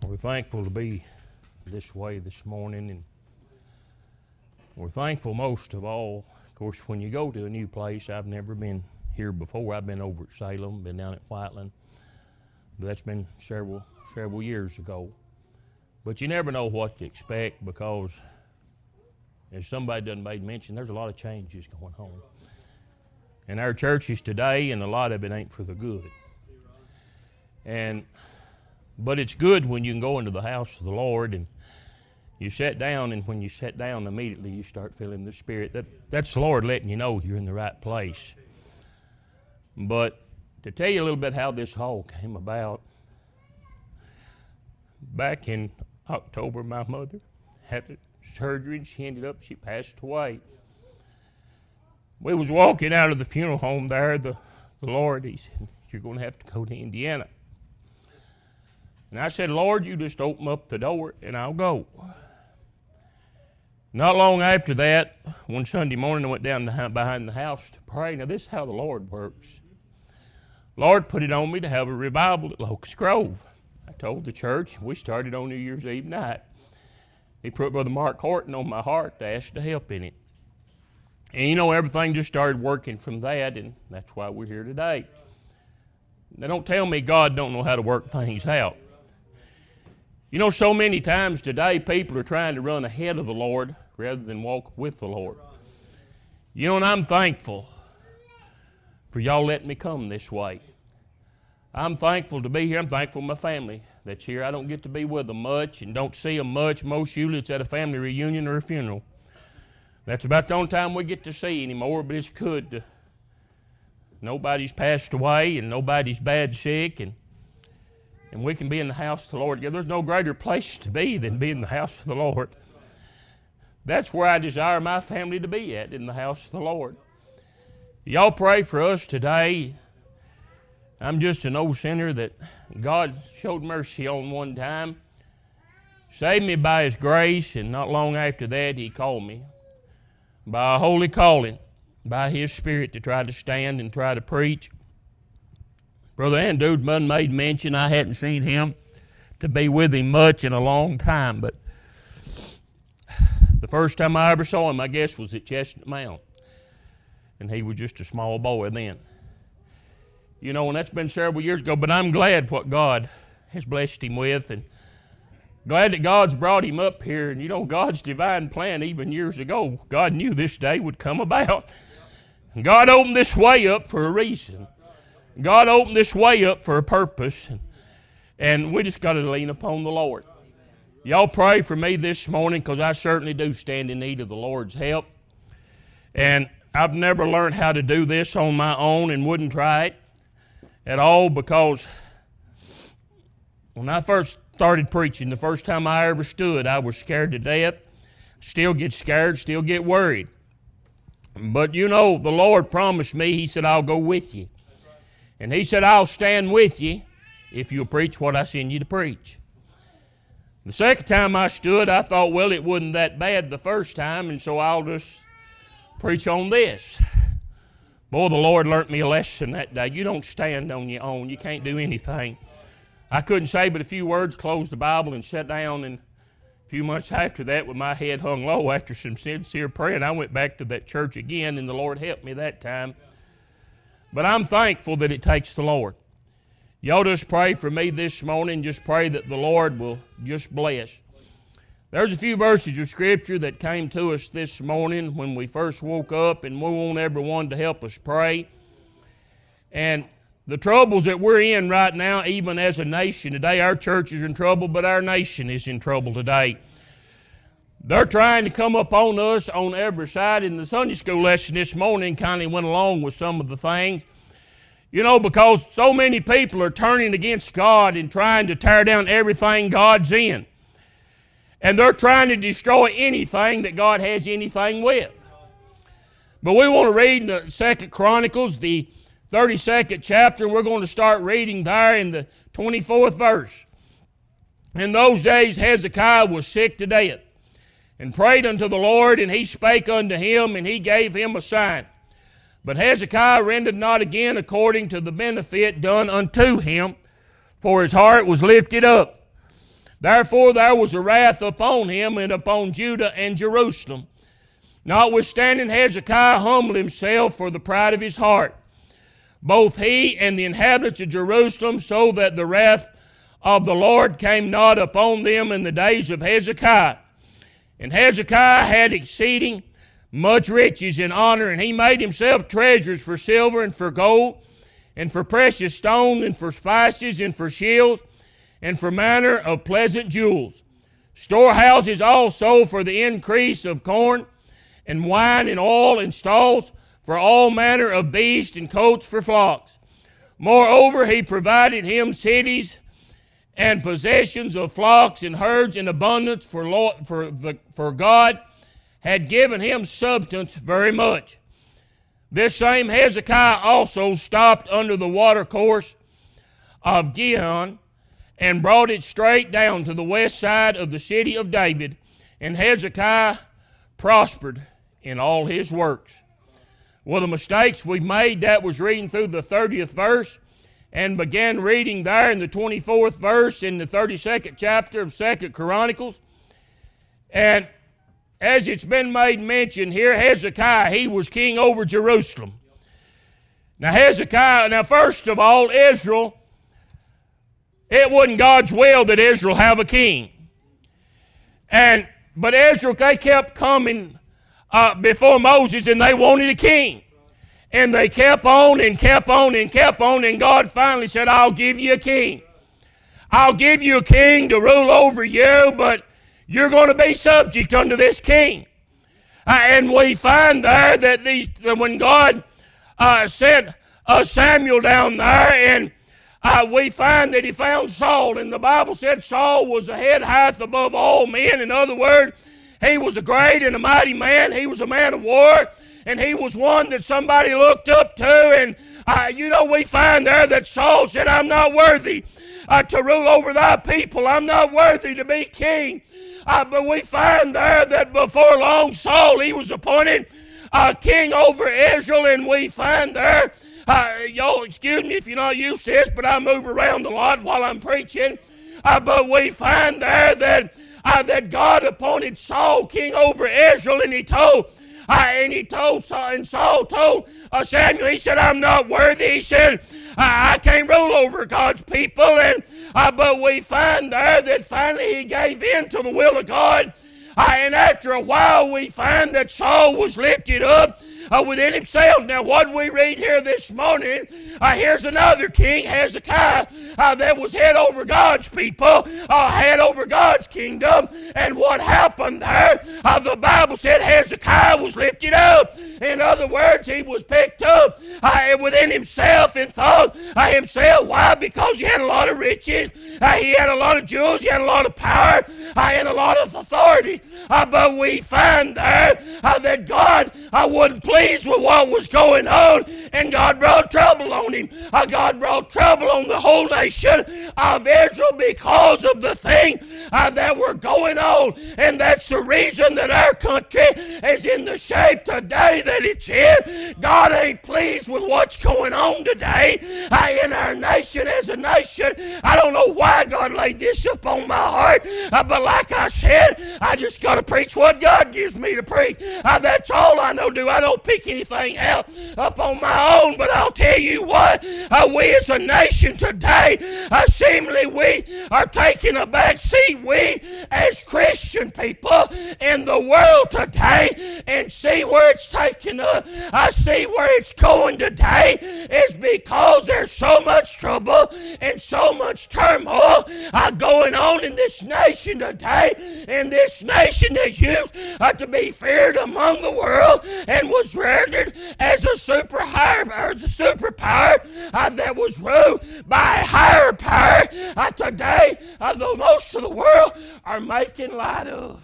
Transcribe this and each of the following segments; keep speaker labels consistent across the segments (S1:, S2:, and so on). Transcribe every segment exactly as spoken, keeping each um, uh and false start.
S1: We're thankful to be this way this morning, and we're thankful most of all, of course, when you go to a new place. I've never been here before. I've been over at Salem, been down at Whiteland, but that's been several several years ago. But you never know what to expect because, as somebody done made mention, there's a lot of changes going on in our churches today, and a lot of it ain't for the good. And but it's good when you can go into the house of the Lord and you sit down, and when you sit down, immediately you start feeling the Spirit. That that's the Lord letting you know you're in the right place. But to tell you a little bit how this all came about, back in October, my mother had surgery, and she ended up, she passed away. We was walking out of the funeral home there, the, the Lord, he said, you're going to have to go to Indiana. And I said, Lord, you just open up the door and I'll go. Not long after that, one Sunday morning, I went down behind the house to pray. Now, this is how the Lord works. Lord put it on me to have a revival at Locust Grove. I told the church, we started on New Year's Eve night. He put Brother Mark Horton on my heart to ask to help in it. And you know, everything just started working from that, and that's why we're here today. Now, don't tell me God don't know how to work things out. You know, so many times today, people are trying to run ahead of the Lord rather than walk with the Lord. You know, and I'm thankful for y'all letting me come this way. I'm thankful to be here. I'm thankful for my family that's here. I don't get to be with them much and don't see them much. Most usually it's at a family reunion or a funeral. That's about the only time we get to see anymore, but it's good to, nobody's passed away and nobody's bad sick, and and we can be in the house of the Lord. There's no greater place to be than be in the house of the Lord. That's where I desire my family to be at, in the house of the Lord. Y'all pray for us today. I'm just an old sinner that God showed mercy on one time, saved me by His grace, and not long after that He called me by a holy calling, by His Spirit, to try to stand and try to preach. Brother Andudman made mention I hadn't seen him to be with him much in a long time, but the first time I ever saw him, I guess, was at Chestnut Mount, and he was just a small boy then. You know, and that's been several years ago, but I'm glad what God has blessed him with, and glad that God's brought him up here. And you know, God's divine plan, even years ago, God knew this day would come about. And God opened this way up for a reason. God opened this way up for a purpose, and, and we just got to lean upon the Lord. Y'all pray for me this morning, because I certainly do stand in need of the Lord's help. And I've never learned how to do this on my own and wouldn't try it at all, because when I first started preaching, the first time I ever stood, I was scared to death. Still get scared, still get worried. But you know, the Lord promised me, He said, I'll go with you. And He said, I'll stand with you if you'll preach what I send you to preach. The second time I stood, I thought, well, it wasn't that bad the first time, and so I'll just preach on this. Boy, the Lord learnt me a lesson that day. You don't stand on your own. You can't do anything. I couldn't say but a few words, close the Bible, and sat down, and a few months after that, with my head hung low after some sincere prayer, I went back to that church again, and the Lord helped me that time. But I'm thankful that it takes the Lord. Y'all just pray for me this morning. Just pray that the Lord will just bless. There's a few verses of Scripture that came to us this morning when we first woke up, and we want everyone to help us pray. And the troubles that we're in right now, even as a nation today, our church is in trouble, but our nation is in trouble today. They're trying to come up on us on every side. In the Sunday school lesson this morning kind of went along with some of the things. You know, because so many people are turning against God and trying to tear down everything God's in. And they're trying to destroy anything that God has anything with. But we want to read in the Second Chronicles, the thirty-second chapter, and we're going to start reading there in the twenty-fourth verse. In those days Hezekiah was sick to death, and prayed unto the Lord, and He spake unto him, and He gave him a sign. But Hezekiah rendered not again according to the benefit done unto him, for his heart was lifted up. Therefore there was a wrath upon him and upon Judah and Jerusalem. Notwithstanding Hezekiah humbled himself for the pride of his heart, both he and the inhabitants of Jerusalem, so that the wrath of the Lord came not upon them in the days of Hezekiah. And Hezekiah had exceeding much riches and honor, and he made himself treasures for silver and for gold, and for precious stones, and for spices, and for shields, and for manner of pleasant jewels. Storehouses also for the increase of corn, and wine, and oil, and stalls, for all manner of beasts, and coats for flocks. Moreover, he provided him cities and possessions of flocks and herds in abundance, for, Lord, for, the, for God had given him substance very much. This same Hezekiah also stopped under the watercourse of Gihon, and brought it straight down to the west side of the city of David, and Hezekiah prospered in all his works. Well, the mistakes we made, that was reading through the thirtieth verse, and began reading there in the twenty-fourth verse in the thirty-second chapter of Second Chronicles. And as it's been made mention here, Hezekiah, he was king over Jerusalem. Now Hezekiah, now first of all, Israel, it wasn't God's will that Israel have a king. And but Israel, they kept coming uh, before Moses, and they wanted a king. And they kept on and kept on and kept on, and God finally said, I'll give you a king. I'll give you a king to rule over you, but you're going to be subject unto this king. Uh, and we find there that these, when God uh, sent uh, Samuel down there, and uh, we find that he found Saul, and the Bible said Saul was a head height above all men. In other words, he was a great and a mighty man. He was a man of war, and he was one that somebody looked up to. And uh, you know, we find there that Saul said, I'm not worthy uh, to rule over thy people. I'm not worthy to be king. Uh, but we find there that before long, Saul, he was appointed uh, king over Israel. And we find there, uh, y'all excuse me if you're not used to this, but I move around a lot while I'm preaching. Uh, but we find there that uh, that God appointed Saul king over Israel, and he told uh, and he told Saul, and Saul told uh, Samuel, he said, I'm not worthy. He said, I, I can't rule over God's people. And uh, but we find there that finally he gave in to the will of God. Uh, and after a while, we find that Saul was lifted up uh, within himself. Now, what we read here this morning, uh, here's another king, Hezekiah, uh, that was head over God's people, uh, head over God's kingdom. And what happened there, uh, the Bible said Hezekiah was lifted up. In other words, he was picked up uh, within himself and thought uh, himself. Why? Because he had a lot of riches, uh, he had a lot of jewels, he had a lot of power, uh, and a lot of authority. Uh, but we find there uh, that God uh, wasn't pleased with what was going on, and God brought trouble on him. Uh, God brought trouble on the whole nation of Israel because of the thing uh, that were going on. And that's the reason that our country is in the shape today that it's in. God ain't pleased with what's going on today uh, in our nation as a nation. I don't know why God laid this upon my heart, uh, but like I said, I just got to preach what God gives me to preach. Uh, that's all I know to do. I don't pick anything out up on my own, but I'll tell you what, uh, we as a nation today, uh, seemingly we are taking a back seat, we as Christian people in the world today, and see where it's taking us. I see where it's going today is because there's so much trouble and so much turmoil uh, going on in this nation today, in this nation that used uh, to be feared among the world and was rendered as a super higher, or as a superpower uh, that was ruled by a higher power. Uh, today, uh, the most of the world are making light of.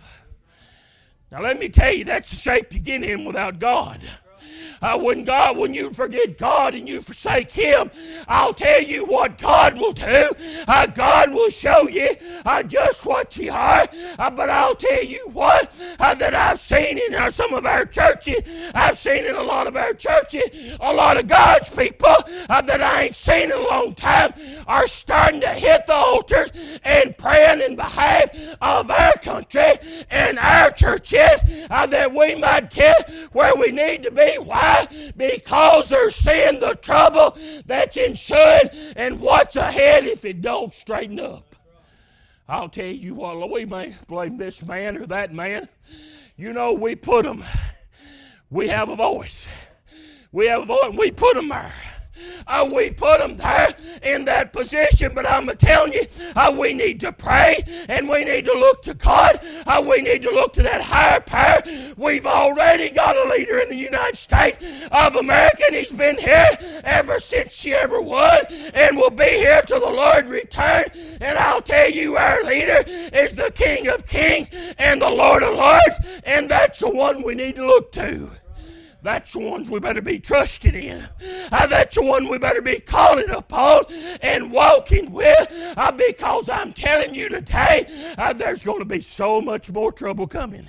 S1: Now, let me tell you, that's the shape you get in without God. Uh, when God, when you forget God and you forsake Him, I'll tell you what God will do. Uh, God will show you uh, just what you are. Uh, but I'll tell you what uh, that I've seen in uh, some of our churches, I've seen in a lot of our churches, a lot of God's people uh, that I ain't seen in a long time are starting to hit the altars and praying in behalf of our country and our churches uh, that we might get where we need to be. Why? Because they're seeing the trouble that's ensuing and what's ahead if it don't straighten up. I'll tell you what, we may blame this man or that man. You know, we put them, we have a voice. We have a voice, and we put them there. Uh, we put them there in that position, but I'm telling you, uh, we need to pray and we need to look to God. Uh, we need to look to that higher power. We've already got a leader in the United States of America, and he's been here ever since she ever was and will be here till the Lord return. And I'll tell you, our leader is the King of Kings and the Lord of Lords, and that's the one we need to look to. That's the ones we better be trusted in. Uh, that's the one we better be calling upon and walking with, uh, because I'm telling you today, uh, there's going to be so much more trouble coming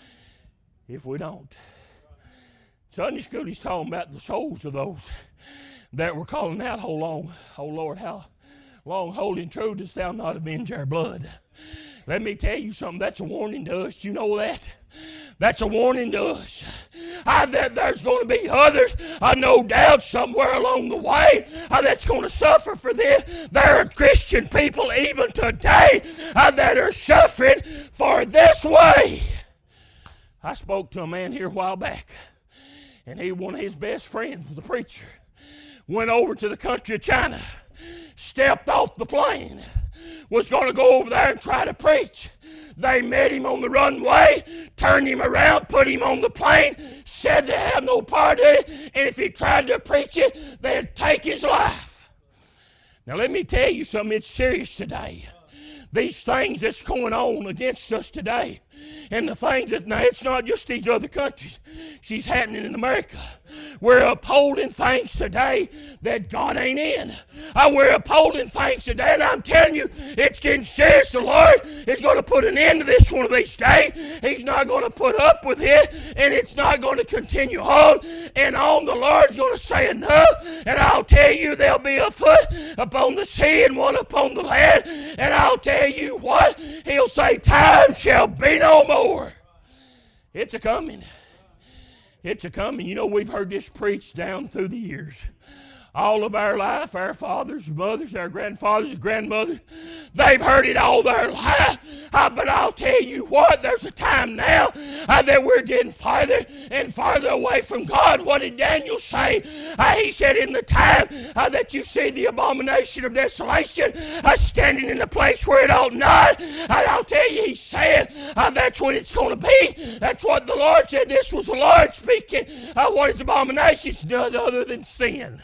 S1: if we don't. Sunday school, he's talking about the souls of those that were calling out, "Oh long, oh Lord, how long, holy and true, dost thou not avenge our blood?" Let me tell you something, that's a warning to us. You know that? That's a warning to us. I that there's going to be others, I no doubt, somewhere along the way uh, that's going to suffer for this. There are Christian people even today uh, that are suffering for this way. I spoke to a man here a while back, and he, one of his best friends was a preacher. Went over to the country of China, stepped off the plane, was going to go over there and try to preach. They met him on the runway, turned him around, put him on the plane, said they have no part of it, and if he tried to preach it, they'd take his life. Now let me tell you something, it's serious today. These things that's going on against us today, and the things that, now it's not just these other countries, she's happening in America. We're upholding things today that God ain't in. Uh, we're upholding things today, and I'm telling you, it's getting serious. The Lord is going to put an end to this one of these days. He's not going to put up with it, and it's not going to continue on and on. The Lord's going to say enough, and I'll tell you, there'll be a foot upon the sea and one upon the land, and I'll tell you what, he'll say, time shall be no more. It's a coming. It's a coming. You know, we've heard this preached down through the years. All of our life, our fathers, mothers, our grandfathers, and grandmothers, they've heard it all their life. Uh, but I'll tell you what, there's a time now uh, that we're getting farther and farther away from God. What did Daniel say? Uh, he said, in the time uh, that you see the abomination of desolation uh, standing in the place where it ought not, uh, I'll tell you, he said, uh, that's what it's going to be. That's what the Lord said. This was the Lord speaking. Uh, what is abomination? It's none other than sin.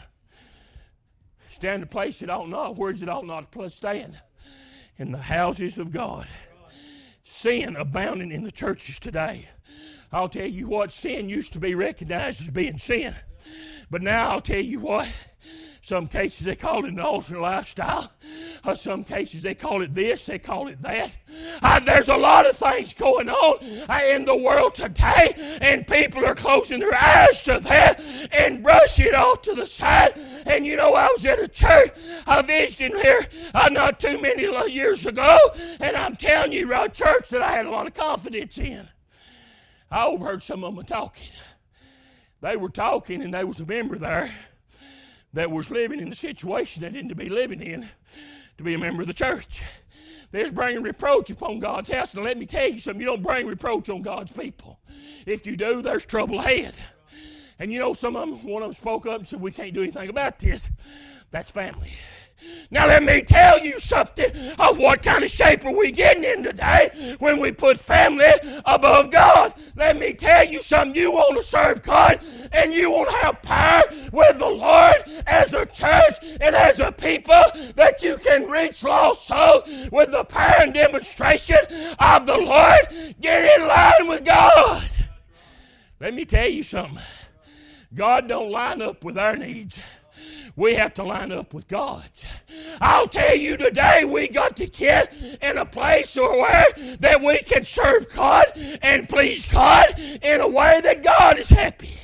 S1: Stand in a place it ought not. Where is it ought not to stand? In the houses of God. Sin abounding in the churches today. I'll tell you what, sin used to be recognized as being sin. But now I'll tell you what, some cases they call it an alternate lifestyle. Uh, some cases they call it this, they call it that. Uh, there's a lot of things going on uh, in the world today, and people are closing their eyes to that and brushing it off to the side. And you know, I was at a church, I visited here uh, not too many years ago, and I'm telling you, a church that I had a lot of confidence in. I overheard some of them talking. They were talking, and there was a member there that was living in the situation they didn't be living in to be a member of the church. They're bringing reproach upon God's house. Now let me tell you something, you don't bring reproach on God's people. If you do, there's trouble ahead. And you know, some of them, one of them spoke up and said, we can't do anything about this. That's family. Now let me tell you something of what kind of shape are we getting in today when we put family above God. Let me tell you something, you want to serve God and you want to have power with the Lord as a church and as a people that you can reach lost souls with the power and demonstration of the Lord. Get in line with God. Let me tell you something, God don't line up with our needs. We have to line up with God's. I'll tell you today, we got to get in a place where that we can serve God and please God in a way that God is happy.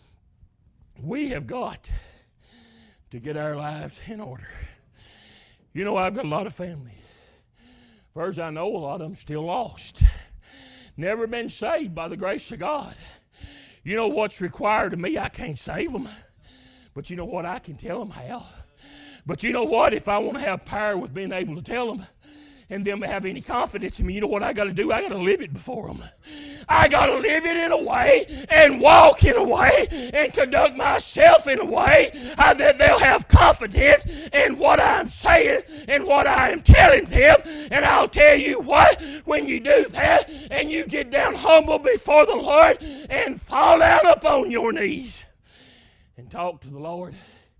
S1: We have got to get our lives in order. You know, I've got a lot of family. As far as I know, a lot of them still lost. Never been saved by the grace of God. You know what's required of me? I can't save them. But you know what? I can tell them how. But you know what? If I want to have power with being able to tell them and them have any confidence in me, you know what I got to do? I got to live it before them. I got to live it in a way and walk in a way and conduct myself in a way uh, that they'll have confidence in what I'm saying and what I am telling them. And I'll tell you what, when you do that and you get down humble before the Lord and fall down upon your knees and talk to the Lord,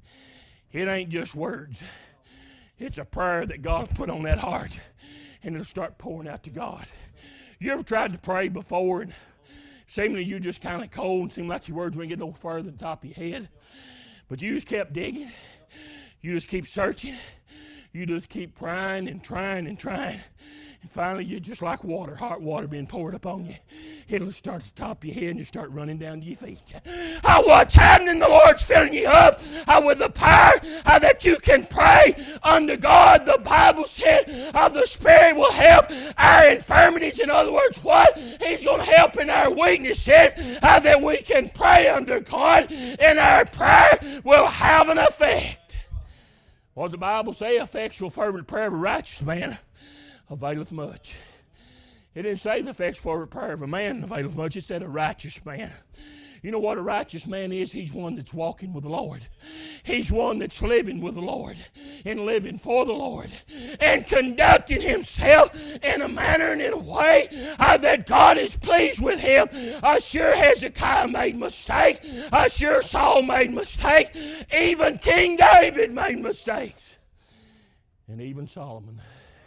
S1: it ain't just words. It's a prayer that God put on that heart, and it'll start pouring out to God. You ever tried to pray before and seemingly you just kind of cold and seemed like your words wouldn't get no further than the top of your head? But you just kept digging. You just keep searching. You just keep trying and trying and trying. And finally, you're just like water, hot water being poured upon you. It'll start at the top of your head and you start running down to your feet. Uh, what's happening? The Lord's filling you up uh, with the power uh, that you can pray unto God. The Bible said uh, the Spirit will help our infirmities. In other words, what? He's going to help in our weaknesses uh, that we can pray unto God, and our prayer will have an effect. What does the Bible say? Effectual, fervent prayer of a righteous man availeth much. It didn't say the effectual, fervent prayer of a man availeth much. It said a righteous man. You know what a righteous man is? He's one that's walking with the Lord. He's one that's living with the Lord and living for the Lord and conducting himself in a manner and in a way uh, that God is pleased with him. Uh, sure, Hezekiah made mistakes. Uh, sure, Saul made mistakes. Even King David made mistakes. And even Solomon.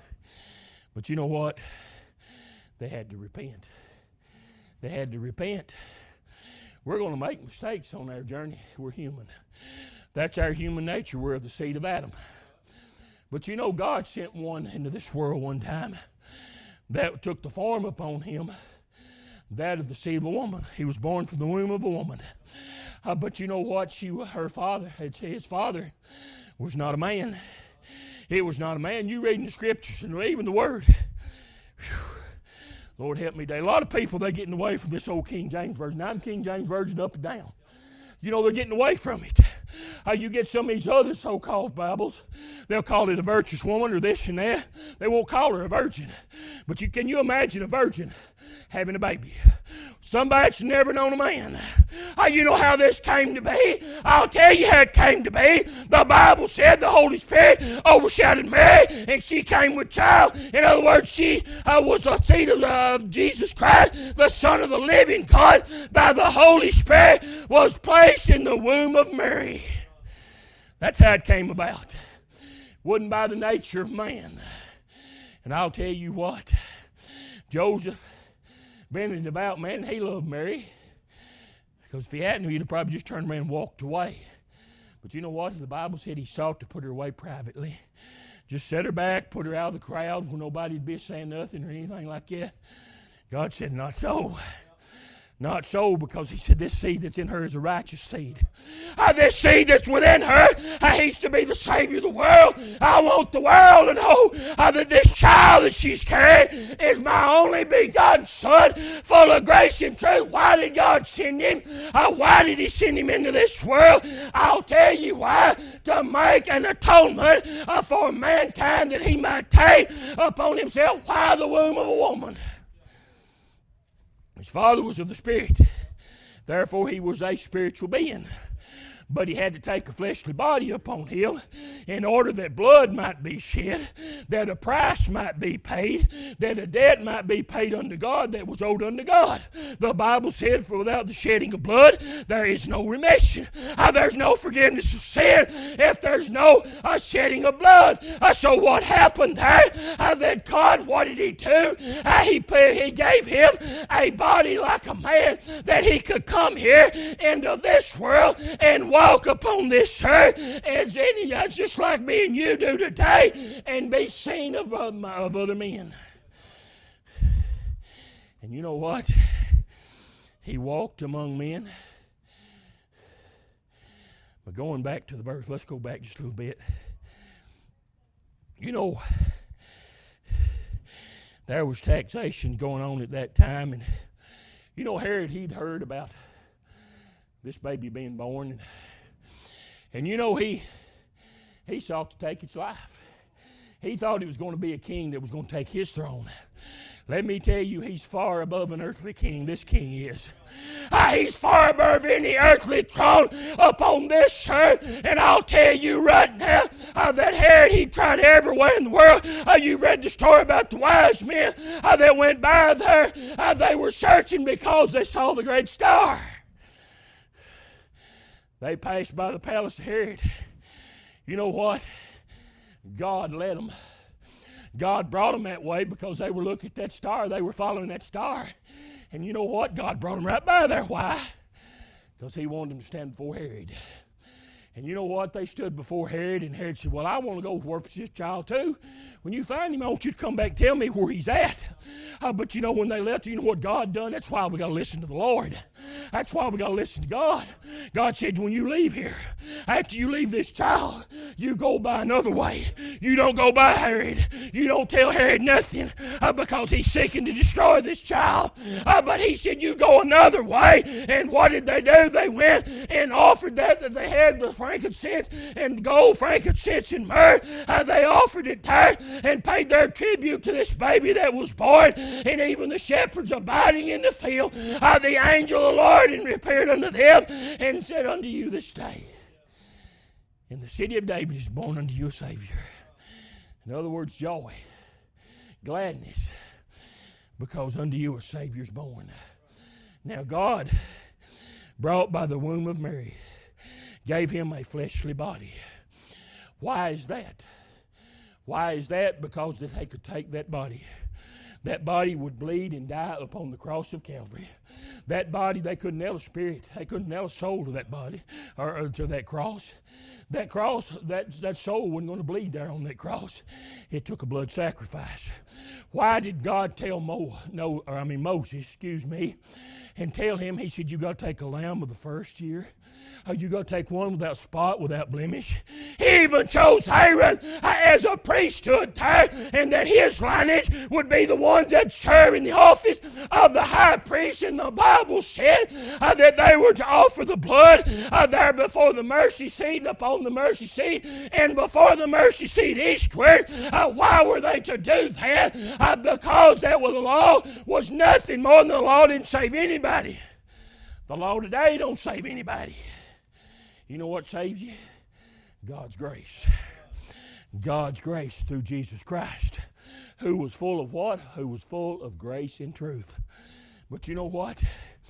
S1: But you know what? They had to repent. They had to repent. We're going to make mistakes on our journey. We're human. That's our human nature. We're of the seed of Adam. But you know, God sent one into this world one time that took the form upon him, that of the seed of a woman. He was born from the womb of a woman. Uh, but you know what? She, her father, his father, was not a man. It was not a man. You reading the scriptures and even the word. Whew. Lord help me today. A lot of people, they're getting away from this old King James Version. I'm King James Version up and down. You know, they're getting away from it. Uh, you get some of these other so-called Bibles, they'll call it a virtuous woman or this and that. They won't call her a virgin. But you, can you imagine a virgin having a baby? Somebody that's never known a man. Uh, you know how this came to be? I'll tell you how it came to be. The Bible said the Holy Spirit overshadowed Mary, and she came with child. In other words, she uh, was the seed of, uh, of Jesus Christ, the Son of the living God, by the Holy Spirit, was placed in the womb of Mary. That's how it came about. Wasn't by the nature of man. And I'll tell you what, Joseph, being a devout man, he loved Mary. Because if he hadn't, he'd have probably just turned around and walked away. But you know what? The Bible said he sought to put her away privately. Just set her back, put her out of the crowd where nobody'd be saying nothing or anything like that. God said, not so. Not so, because he said this seed that's in her is a righteous seed. Uh, this seed that's within her, uh, he's to be the Savior of the world. I want the world to know uh, that this child that she's carrying is my only begotten Son, full of grace and truth. Why did God send him? Uh, why did he send him into this world? I'll tell you why. To make an atonement uh, for mankind, that he might take upon himself. Why the womb of a woman? His father was of the Spirit. Therefore, he was a spiritual being. But he had to take a fleshly body upon him in order that blood might be shed, that a price might be paid, that a debt might be paid unto God that was owed unto God. The Bible said, for without the shedding of blood, there is no remission. Uh, there's no forgiveness of sin if there's no uh, shedding of blood. Uh, so what happened there? Uh, that God, what did he do? Uh, he, he gave him a body like a man, that he could come here into this world and walk upon this earth as any, uh, just like me and you do today, and be seen of, uh, of other men. And you know what? He walked among men. But going back to the birth, let's go back just a little bit. You know, there was taxation going on at that time, and you know, Herod, he'd heard about this baby being born, and, and you know, he he sought to take its life. He thought he was going to be a king that was going to take his throne. Let me tell you, he's far above an earthly king. This king is. Uh, he's far above any earthly throne upon this earth. And I'll tell you right now uh, that Herod, he tried everywhere in the world. Uh, you read the story about the wise men uh, that went by there. Uh, they were searching because they saw the great star. They passed by the palace of Herod. You know what? God led them. God brought them that way because they were looking at that star. They were following that star. And you know what? God brought them right by there. Why? Because he wanted them to stand before Herod. And you know what? They stood before Herod, and Herod said, well, I want to go worship this child too. When you find him, I want you to come back and tell me where he's at. Uh, but you know, when they left, you know what God done? That's why we got to listen to the Lord. That's why we got to listen to God. God said, when you leave here, after you leave this child, you go by another way. You don't go by Herod. You don't tell Herod nothing uh, because he's seeking to destroy this child. Uh, but he said, you go another way. And what did they do? They went and offered that that they had the frankincense and gold, frankincense, and myrrh. Uh, they offered it there and paid their tribute to this baby that was born. And even the shepherds abiding in the field, uh, the angel of the Lord and appeared unto them and said unto you this day, in the city of David is born unto you a Savior. In other words, joy, gladness, because unto you a Savior is born. Now God, brought by the womb of Mary, gave him a fleshly body. Why is that? Why is that? Because that they could take that body. That body would bleed and die upon the cross of Calvary. That body, they couldn't nail a spirit. They couldn't nail a soul to that body, or, or to that cross. That cross, that, that soul wasn't going to bleed there on that cross. It took a blood sacrifice. Why did God tell Mo, no, or I mean Moses, excuse me, and tell him, he said, you got to take a lamb of the first year. Oh, you got to take one without spot, without blemish. He even chose Aaron uh, as a priesthood there, and that his lineage would be the ones that serve in the office of the high priest. And the Bible said uh, that they were to offer the blood uh, there before the mercy seat and upon the mercy seat and before the mercy seat eastward. Uh, why were they to do that? Uh, because that was the law was nothing more than the law didn't save anybody. The law today don't save anybody. You know what saves you? God's grace. God's grace through Jesus Christ, who was full of what? Who was full of grace and truth. But you know what?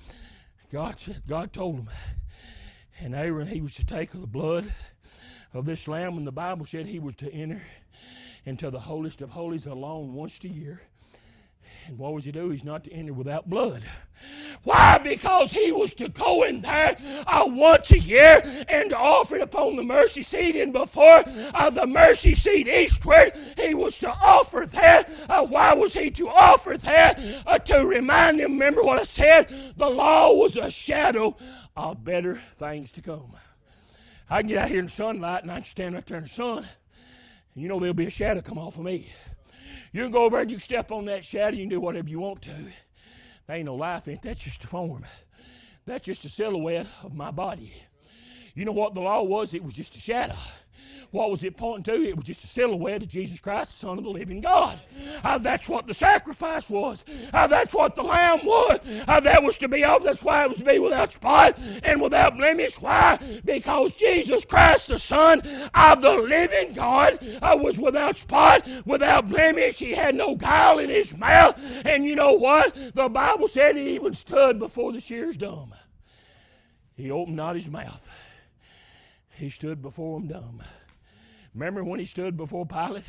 S1: God said, God told him, and Aaron, he was to take of the blood of this lamb, and the Bible said he was to enter into the holiest of holies alone once a year. And what was he do? He's not to enter without blood. Why? Because he was to go in there uh, once a year and to offer it upon the mercy seat, and before uh, the mercy seat eastward, he was to offer that. Uh, why was he to offer that? Uh, to remind them, remember what I said? The law was a shadow of better things to come. I can get out here in the sunlight and I can stand right there in the sun, and you know there'll be a shadow come off of me. You can go over and you can step on that shadow, you can do whatever you want to. There ain't no life in it. That's just a form. That's just a silhouette of my body. You know what the law was? It was just a shadow. What was it pointing to? It was just a silhouette of Jesus Christ, the Son of the living God. Uh, that's what the sacrifice was. Uh, that's what the lamb was. Uh, that was to be offered. That's why it was to be without spot and without blemish. Why? Because Jesus Christ, the Son of the living God, uh, was without spot, without blemish. He had no guile in his mouth. And you know what? The Bible said he even stood before the shears dumb. He opened not his mouth. He stood before them dumb. Remember when he stood before Pilate?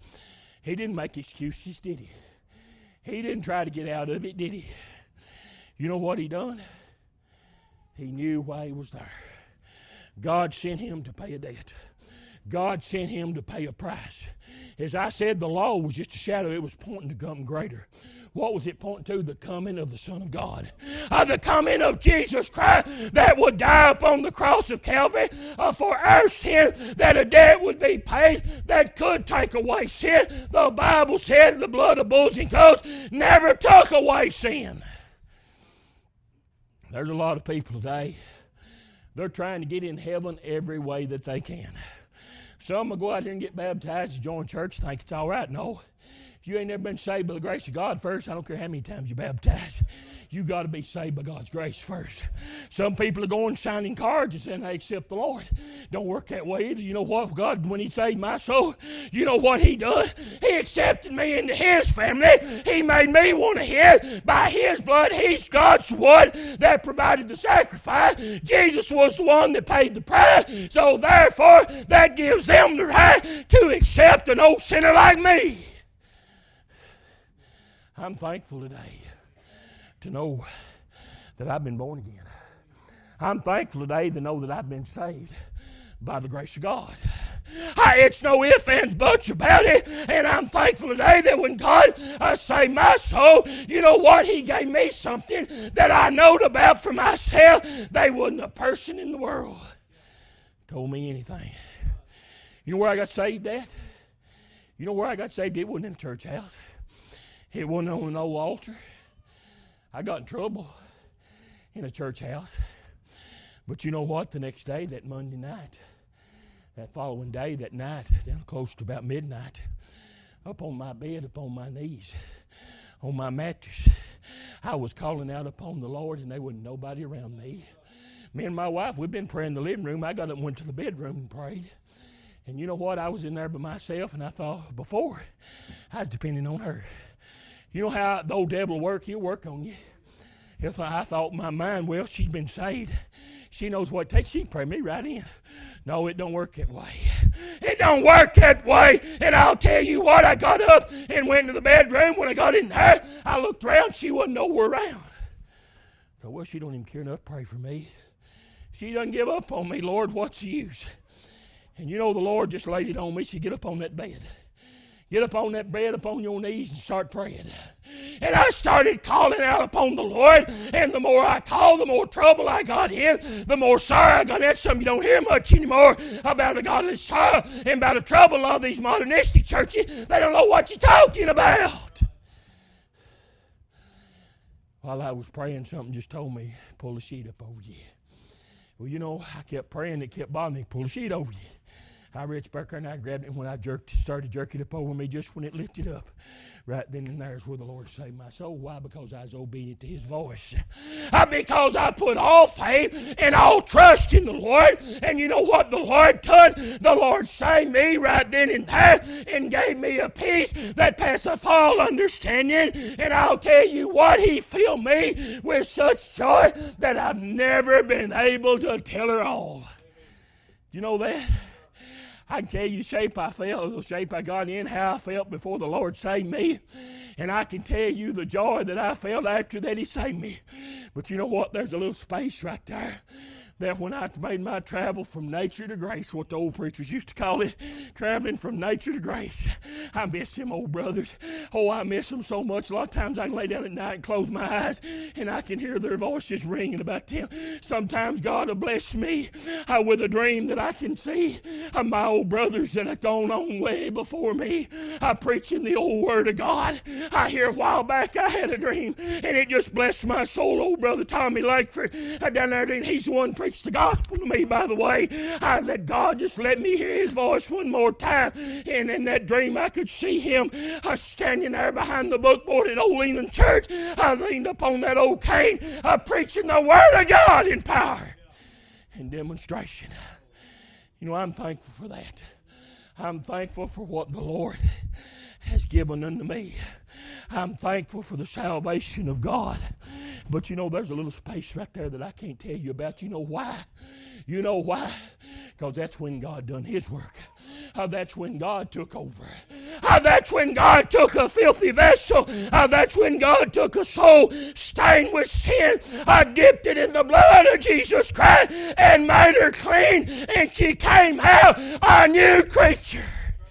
S1: He didn't make excuses, did he? He didn't try to get out of it, did he? You know what he done? He knew why he was there. God sent him to pay a debt. God sent him to pay a price. As I said, the law was just a shadow. It was pointing to something greater. What was it pointing to? The coming of the Son of God. Uh, the coming of Jesus Christ that would die upon the cross of Calvary uh, for our sin, that a debt would be paid that could take away sin. The Bible said the blood of bulls and goats never took away sin. There's a lot of people today, they're trying to get in heaven every way that they can. Some will go out there and get baptized and join church, think it's all right. No. If you ain't never been saved by the grace of God first, I don't care how many times you baptize, you got to be saved by God's grace first. Some people are going signing cards and saying they accept the Lord. Don't work that way either. You know what? God, when He saved my soul, you know what He done? He accepted me into His family. He made me one of His. By His blood, He's God's one that provided the sacrifice. Jesus was the one that paid the price. So therefore, that gives them the right to accept an old sinner like me. I'm thankful today to know that I've been born again. I'm thankful today to know that I've been saved by the grace of God. I, it's no ifs, ands, buts about it. And I'm thankful today that when God uh, saved my soul, you know what? He gave me something that I knowed about for myself. They wasn't a person in the world told me anything. You know where I got saved at? You know where I got saved? It wasn't in a church house. It wasn't on an old altar. I got in trouble in a church house. But you know what? The next day, that Monday night, that following day, that night, down close to about midnight, up on my bed, up on my knees, on my mattress, I was calling out upon the Lord, and there wasn't nobody around me. Me and my wife, we'd been praying in the living room. I got up and went to the bedroom and prayed. And you know what? I was in there by myself, and I thought, before, I was depending on her. You know how the old devil will work? He'll work on you. If I thought in my mind, well, she's been saved. She knows what it takes. She can pray me right in. No, it don't work that way. It don't work that way. And I'll tell you what, I got up and went to the bedroom. When I got in there, I looked around. She wasn't nowhere around. I thought, well, she don't even care enough to pray for me. She doesn't give up on me. Lord, what's the use? And you know, the Lord just laid it on me. She said, get up on that bed. Get up on that bed, up on your knees, and start praying. And I started calling out upon the Lord, and the more I called, the more trouble I got in, the more sorrow I got in. That's something you don't hear much anymore about a godly sorrow and about the trouble of these modernistic churches. They don't know what you're talking about. While I was praying, something just told me, pull the sheet up over you. Well, you know, I kept praying, it kept bothering me, pull the sheet over you. I reached back there and I grabbed it, and when I jerked, started jerking it up over me, just when it lifted up, right then and there is where the Lord saved my soul. Why? Because I was obedient to His voice. Uh, because I put all faith and all trust in the Lord. And you know what the Lord done? The Lord saved me right then and there and gave me a peace that passeth all understanding. And I'll tell you what, He filled me with such joy that I've never been able to tell her all. You know that? I can tell you the shape I felt, the shape I got in, how I felt before the Lord saved me. And I can tell you the joy that I felt after that He saved me. But you know what? There's a little space right there that when I made my travel from nature to grace, what the old preachers used to call it, traveling from nature to grace, I miss them old brothers. Oh, I miss them so much. A lot of times I can lay down at night and close my eyes, and I can hear their voices ringing about them. Sometimes God will bless me uh, with a dream that I can see of my old brothers that have gone on way before me. I preaching the old Word of God. I hear a while back I had a dream, and it just blessed my soul. Old brother Tommy Langford uh, down there, and he's the one preaching the gospel to me, by the way. I let God just let me hear His voice one more time. And in that dream, I could see him uh, standing there behind the bookboard at Old Leland Church. I leaned upon that old cane, uh, preaching the Word of God in power and demonstration. You know, I'm thankful for that. I'm thankful for what the Lord has given unto me. I'm thankful for the salvation of God. But you know, there's a little space right there that I can't tell you about. You know why? You know why? Because that's when God done His work. Uh, that's when God took over. Uh, that's when God took a filthy vessel. Uh, that's when God took a soul stained with sin, uh, dipped it in the blood of Jesus Christ, and made her clean. And she came out a new creature.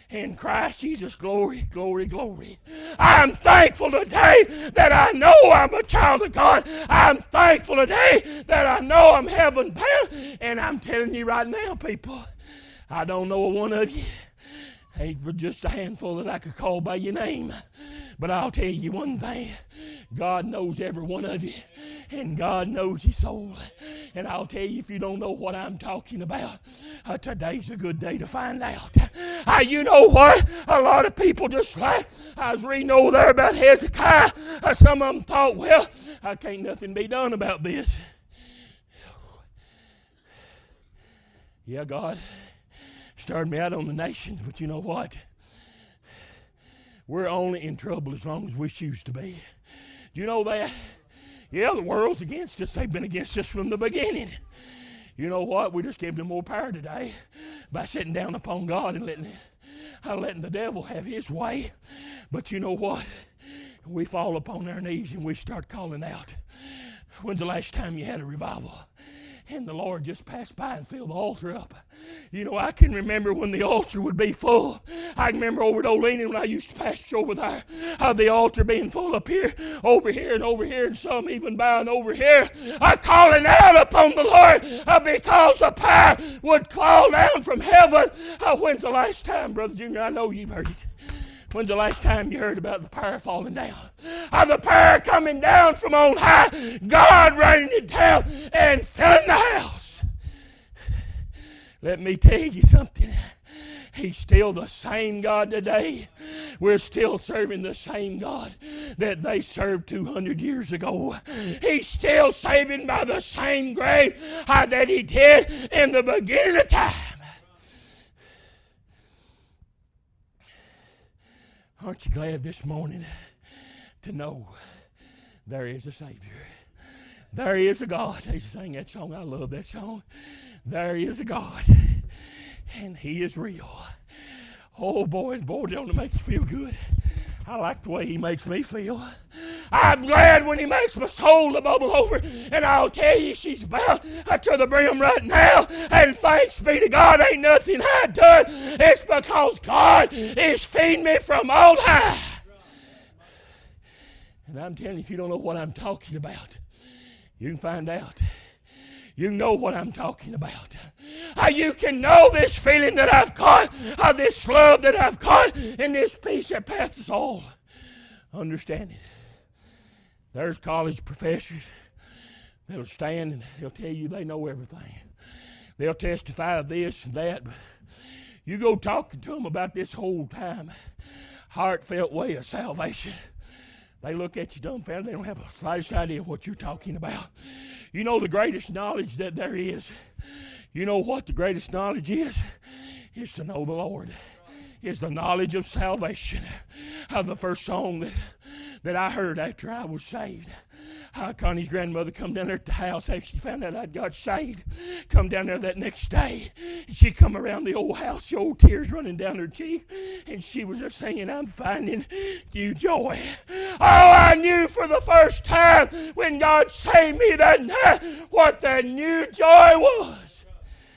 S1: In Christ Jesus, glory, glory, glory. I'm thankful today that I know I'm a child of God. I'm thankful today that I know I'm heaven bound. And I'm telling you right now, people, I don't know one of you. Ain't for just a handful that I could call by your name. But I'll tell you one thing. God knows every one of you. And God knows your soul. And I'll tell you, if you don't know what I'm talking about, uh, today's a good day to find out. Uh, you know what? A lot of people just like, I was reading over there about Hezekiah. Uh, some of them thought, well, I can't nothing be done about this. Yeah, God started me out on the nations, but you know what? We're only in trouble as long as we choose to be. Do you know that? Yeah, the world's against us. They've been against us from the beginning. You know what? We just gave them more power today by sitting down upon God and letting, uh, letting the devil have his way. But you know what? We fall upon our knees and we start calling out. When's the last time you had a revival? And the Lord just passed by and filled the altar up. You know, I can remember when the altar would be full. I can remember over at Olean when I used to pastor over there, how the altar being full up here, over here, and over here, and some even bowing over here. I'm calling out upon the Lord uh, because the power would call down from heaven. Uh, when's the last time, Brother Junior? I know you've heard it. When's the last time you heard about the power falling down? Uh, the power coming down from on high. God raining it down and filling the house. Let me tell you something. He's still the same God today. We're still serving the same God that they served two hundred years ago. He's still saving by the same grace uh, that he did in the beginning of time. Aren't you glad this morning to know there is a Savior? There is a God. They sang that song. I love that song. There is a God, and He is real. Oh, boy, boy, don't it make you feel good? I like the way He makes me feel. I'm glad when He makes my soul to bubble over, and I'll tell you, she's about to the brim right now, and thanks be to God, ain't nothing I done. It's because God is feeding me from on high. And I'm telling you, if you don't know what I'm talking about, you can find out. You know what I'm talking about. Uh, you can know this feeling that I've got, uh, this love that I've got, and this peace that passes all understanding. There's college professors that'll stand and they'll tell you they know everything. They'll testify of this and that, but you go talking to them about this whole time, heartfelt way of salvation. They look at you dumbfounded. They don't have the slightest idea what you're talking about. You know the greatest knowledge that there is. You know what the greatest knowledge is? Is to know the Lord. Is the knowledge of salvation. Uh, the first song that, that I heard after I was saved. Uh, Connie's grandmother come down there at the house after she found out I'd got saved. Come down there that next day. And she come around the old house, the old tears running down her cheek. And she was just singing, I'm finding new joy. Oh, I knew for the first time when God saved me that night what that new joy was.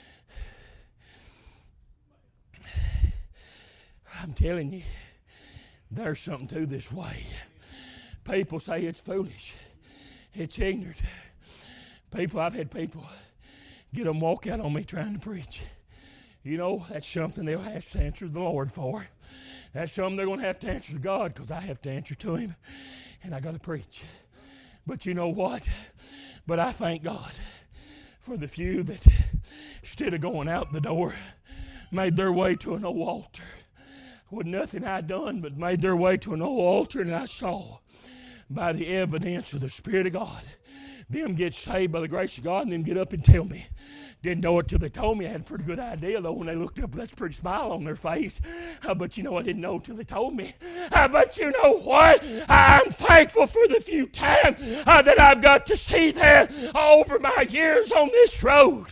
S1: I'm telling you, there's something to this way. People say it's foolish. It's ignorant. People, I've had people get them walk out on me trying to preach. You know, that's something they'll have to answer the Lord for. That's something they're going to have to answer to God because I have to answer to Him. And I got to preach. But you know what? But I thank God for the few that instead of going out the door, made their way to an old altar. With nothing I'd done but made their way to an old altar, and I saw by the evidence of the Spirit of God them get saved by the grace of God and them get up and tell me. Didn't know it till they told me. I had a pretty good idea, though, when they looked up with that pretty smile on their face. Uh, but you know, I didn't know till they told me. Uh, but you know what? I'm thankful for the few times uh, that I've got to see that over my years on this road.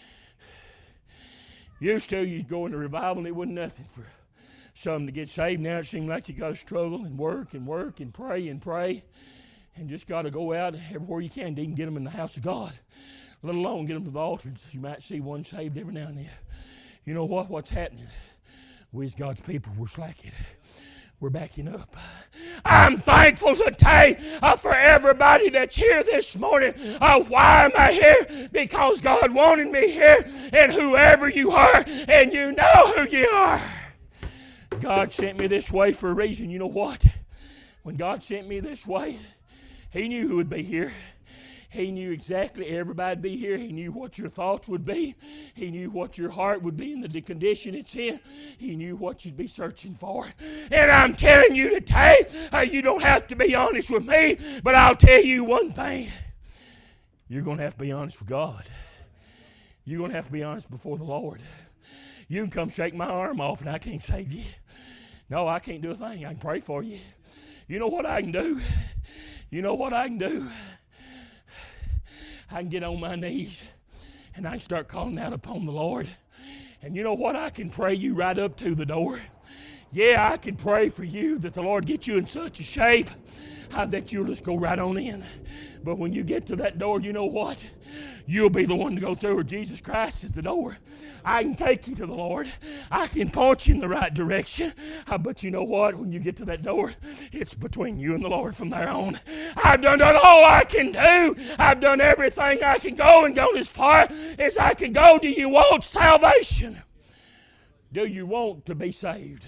S1: Used to, you'd go into revival and it wasn't nothing for some to get saved. Now it seems like you got to struggle and work and work and pray and pray and just got to go out everywhere you can to even get them in the house of God, let alone get them to the altar. You might see one saved every now and then. You know what? What's happening? We as God's people, we're slacking. We're backing up. I'm thankful today uh, for everybody that's here this morning. Uh, why am I here? Because God wanted me here, and whoever you are, and you know who you are. God sent me this way for a reason. You know what? When God sent me this way, He knew who would be here. He knew exactly everybody'd be here. He knew what your thoughts would be. He knew what your heart would be in the condition it's in. He knew what you'd be searching for. And I'm telling you today, uh, you don't have to be honest with me, but I'll tell you one thing. You're going to have to be honest with God. You're going to have to be honest before the Lord. You can come shake my arm off and I can't save you. No, I can't do a thing. I can pray for you. You know what I can do? You know what I can do? I can get on my knees and I can start calling out upon the Lord. And you know what? I can pray you right up to the door. Yeah, I can pray for you that the Lord get you in such a shape uh, that you'll just go right on in. But when you get to that door, you know what? You'll be the one to go through, or Jesus Christ is the door. I can take you to the Lord. I can point you in the right direction. Uh, but you know what? When you get to that door, it's between you and the Lord from there on. I've done, done all I can do. I've done everything I can go and gone as far as I can go. Do you want salvation? Do you want to be saved?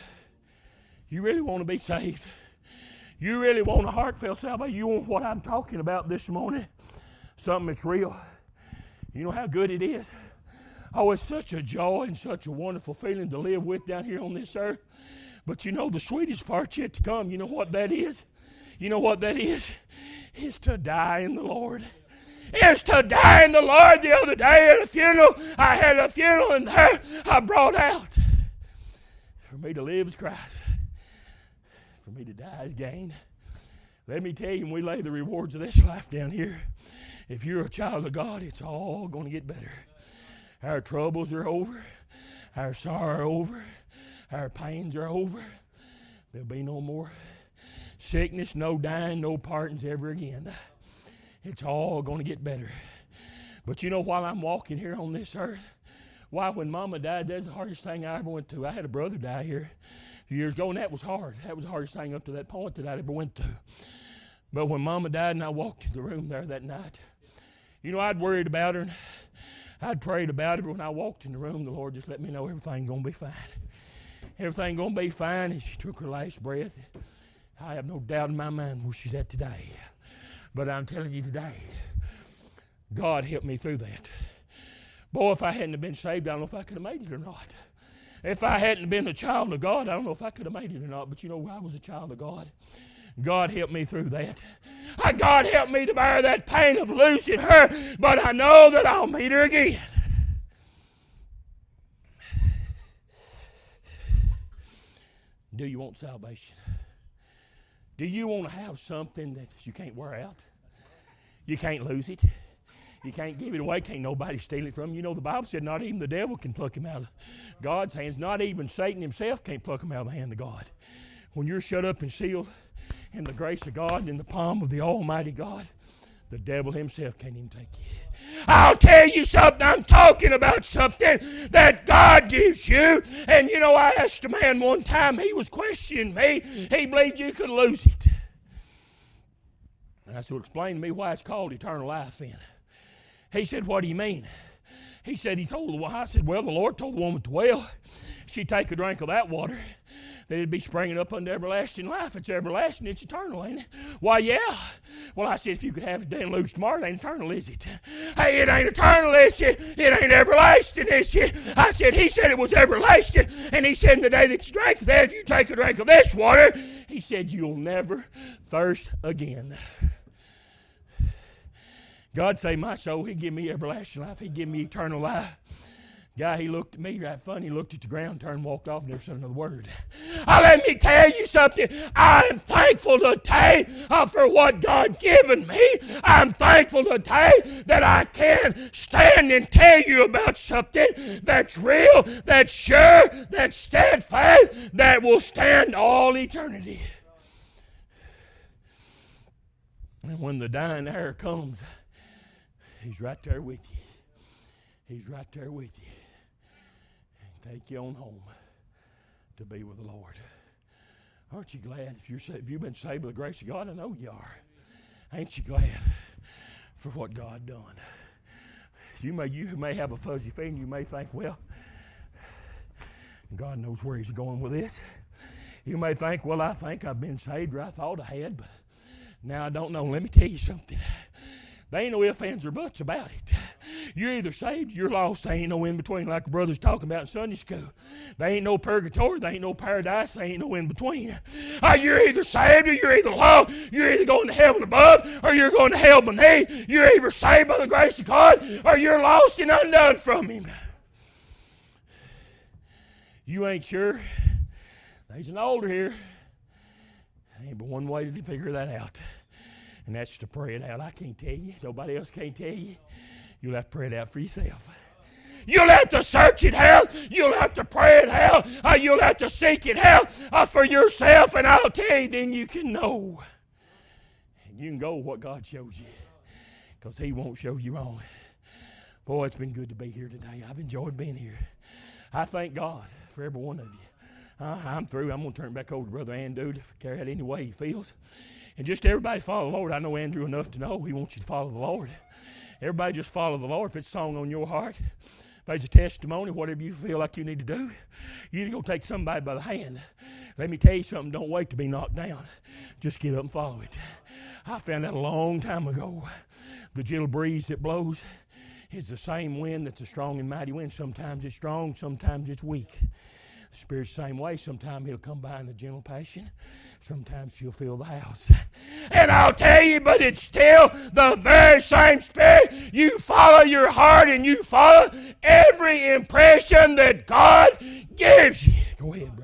S1: You really want to be saved? You really want a heartfelt salvation? You want what I'm talking about this morning? Something that's real. You know how good it is? Oh, it's such a joy and such a wonderful feeling to live with down here on this earth. But you know the sweetest part's yet to come. You know what that is? You know what that is? It's to die in the Lord. It's to die in the Lord. The other day at a funeral, I had a funeral and there I brought out, for me to live is Christ. For me to die is gain. Let me tell you, when we lay the rewards of this life down here, if you're a child of God, it's all going to get better. Our troubles are over. Our sorrow are over. Our pains are over. There'll be no more sickness, no dying, no partings ever again. It's all going to get better. But you know, while I'm walking here on this earth, why, when Mama died, that's the hardest thing I ever went through. I had a brother die here a few years ago, and that was hard. That was the hardest thing up to that point that I ever went through. But when Mama died and I walked in the room there that night, you know, I'd worried about her and I'd prayed about it, but when I walked in the room, the Lord just let me know everything's going to be fine. Everything's going to be fine. And she took her last breath. I have no doubt in my mind where she's at today. But I'm telling you today, God helped me through that. Boy, if I hadn't have been saved, I don't know if I could have made it or not. If I hadn't been a child of God, I don't know if I could have made it or not. But you know, I was a child of God. God helped me through that. God helped me to bear that pain of losing her, but I know that I'll meet her again. Do you want salvation? Do you want to have something that you can't wear out? You can't lose it. You can't give it away. Can't nobody steal it from you. You know, the Bible said not even the devil can pluck him out of God's hands. Not even Satan himself can't pluck him out of the hand of God. When you're shut up and sealed in the grace of God and in the palm of the Almighty God, the devil himself can't even take you. I'll tell you something. I'm talking about something that God gives you. And you know, I asked a man one time, he was questioning me. He believed you could lose it. And I said, well, explain to me why it's called eternal life then. He said, what do you mean? He said, he told the woman, I said, well, the Lord told the woman at the well, she'd take a drink of that water, that it'd be springing up unto everlasting life. It's everlasting, it's eternal, ain't it? Why, yeah. Well, I said, if you could have it today and lose tomorrow, it ain't eternal, is it? Hey, it ain't eternal, is it? It ain't everlasting, is it? I said, he said it was everlasting. And he said, in the day that you drank of that, if you take a drink of this water, he said, you'll never thirst again. God saved my soul. He give me everlasting life. He give me eternal life. Guy, he looked at me right funny. He looked at the ground, turned, walked off, never said another word. Uh, let me tell you something. I'm thankful today uh, for what God given me. I'm thankful today that I can stand and tell you about something that's real, that's sure, that's steadfast, that will stand all eternity. And when the dying hour comes, He's right there with you. He's right there with you. Take you on home. to be with the Lord. Aren't you glad if you're if you've been saved by the grace of God? I know you are. Ain't you glad for what God done? You may you may have a fuzzy feeling. You may think, well, God knows where He's going with this. You may think, well, I think I've been saved, or I thought I had, but now I don't know. Let me tell you something. There ain't no ifs, ands, or buts about it. You're either saved or you're lost. There ain't no in between like the brothers talking about in Sunday school. There ain't no purgatory. There ain't no paradise. There ain't no in between. Uh, you're either saved or you're either lost. You're either going to heaven above or you're going to hell beneath. You're either saved by the grace of God or you're lost and undone from Him. You ain't sure? There's an altar here. There ain't but one way to figure that out. And that's to pray it out. I can't tell you. Nobody else can't tell you. You'll have to pray it out for yourself. You'll have to search it out. You'll have to pray it out. Uh, you'll have to seek it out uh, for yourself. And I'll tell you, then you can know. And you can go what God shows you. Because He won't show you wrong. Boy, it's been good to be here today. I've enjoyed being here. I thank God for every one of you. Uh, I'm through. I'm going to turn it back over to Brother Andrew to carry out any way he feels. And just everybody follow the Lord. I know Andrew enough to know he wants you to follow the Lord. Everybody just follow the Lord. If it's a song on your heart, if there's a testimony, whatever you feel like you need to do, you need to go take somebody by the hand. Let me tell you something. Don't wait to be knocked down. Just get up and follow it. I found out a long time ago. The gentle breeze that blows is the same wind that's a strong and mighty wind. Sometimes it's strong, sometimes it's weak. The Spirit's the same way. Sometimes He'll come by in a gentle passion. Sometimes you'll fill the house. And I'll tell you, but it's still the very same Spirit. You follow your heart and you follow every impression that God gives you. Go ahead,